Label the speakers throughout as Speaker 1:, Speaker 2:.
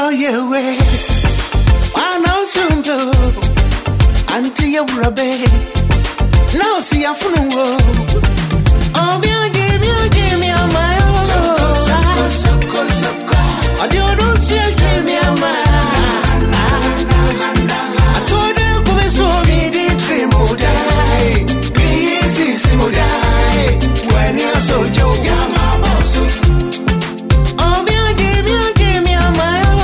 Speaker 1: go your way. I know soon do until you rubber. No, see, I'm full of woe. Oh, give me a mile. I don't see, give me a mile. I told you, come and show me the dream would die. Me easy, would die. When you're so joke, you're my boss. Oh, give me a mile.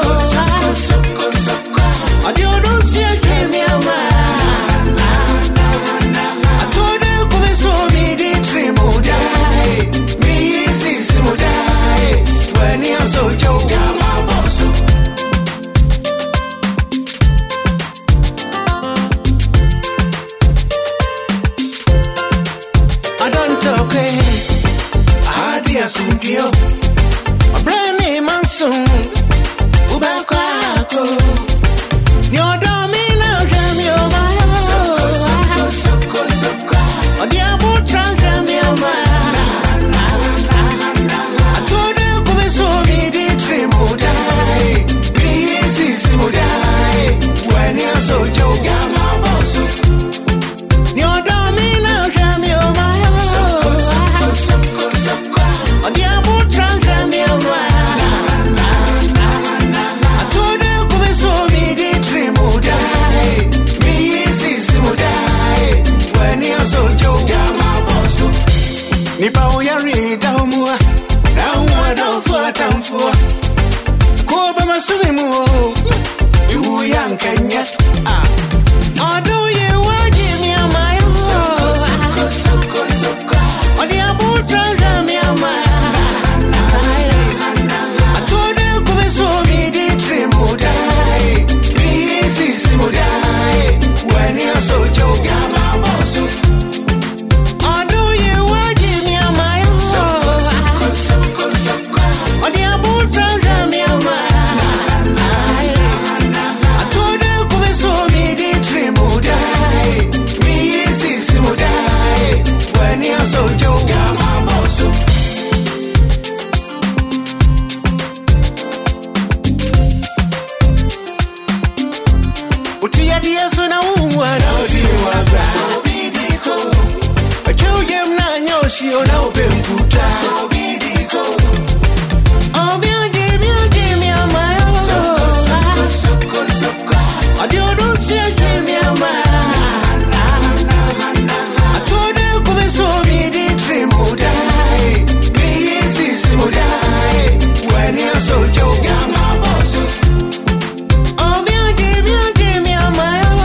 Speaker 1: I don't see, give me a mile. I told you, come and show me the dream would die. Me easy, would die. When you're so joke, you're my boss. I don't talk, I had the assumption. My brand name and soon. Ubako. Your domina, jam your mind. Or the abu trans jam your mind. I told you, come and show me the dream would die. Me easy, would die. When you're so joke, you're my boss. Your domina, jam your mind. Or the abu trans jam your mind. I told you, come and show me the dream would die. Me easy, would die. When you're so joke, you're my boss. Nipa uyari daumua. Now I don't fight and for. Koba masumimu. You young Kenya. Although you were give me a mile. Or the abu trans me a mile. I told you, come and show me the dream would die. Me easy, would die. When you're so joke, you're my boss. Although you were give me a mile. Or the abu trans me a mile. I told you, come and show me the dream would die. Me easy, would die. When you're so joke, you're my boss. Utia dia so na uwana odiwabra. Obidiko. Achuyem na nyoshi ona obemputa. Obidiko. Give me a mile. I don't see, give me a mile. I told you, come and show me the dream would die. Me easy, would die. When you're so joke, you're my boss. Oh, give me a mile.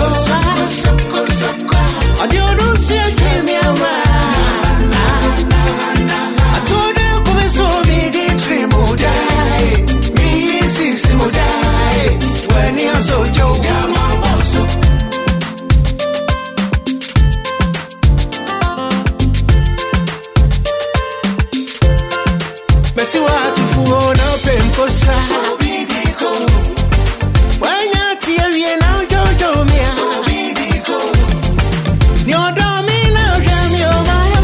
Speaker 1: I don't see, give me a mile. I told you, come and show me the dream would die. Me easy, would die. When you're so joke, you're my boss. Messi watu fuona pemposa. Obidiko. Wanya tiye na jojo mia. Obidiko. Nyodomina jam your mind.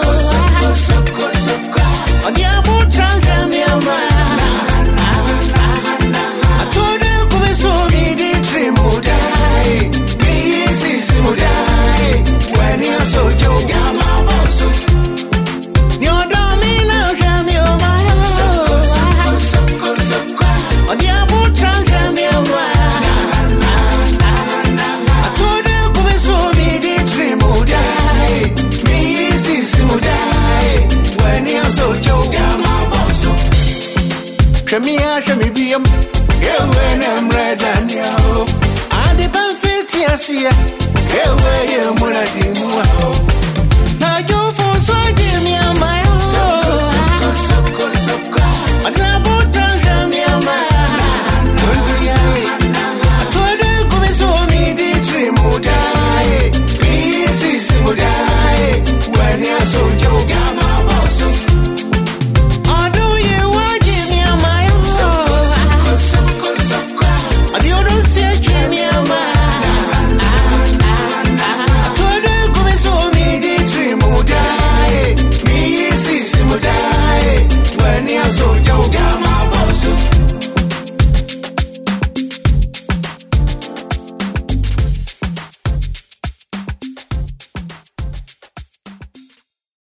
Speaker 1: Or the abu trans jam your mind. I told you, come and show me the dream would die. Me easy, would die. When you're so joke, you're my boss. Your domina jam your mind. Or the abu trans jam your mind. I told you, come and show me the dream would die. Me easy, would die. When you're so joke, you're my boss. Shami biam. When I'm red and yo. And the benefit, yes, yeah. Ewe ye mwana di muwa.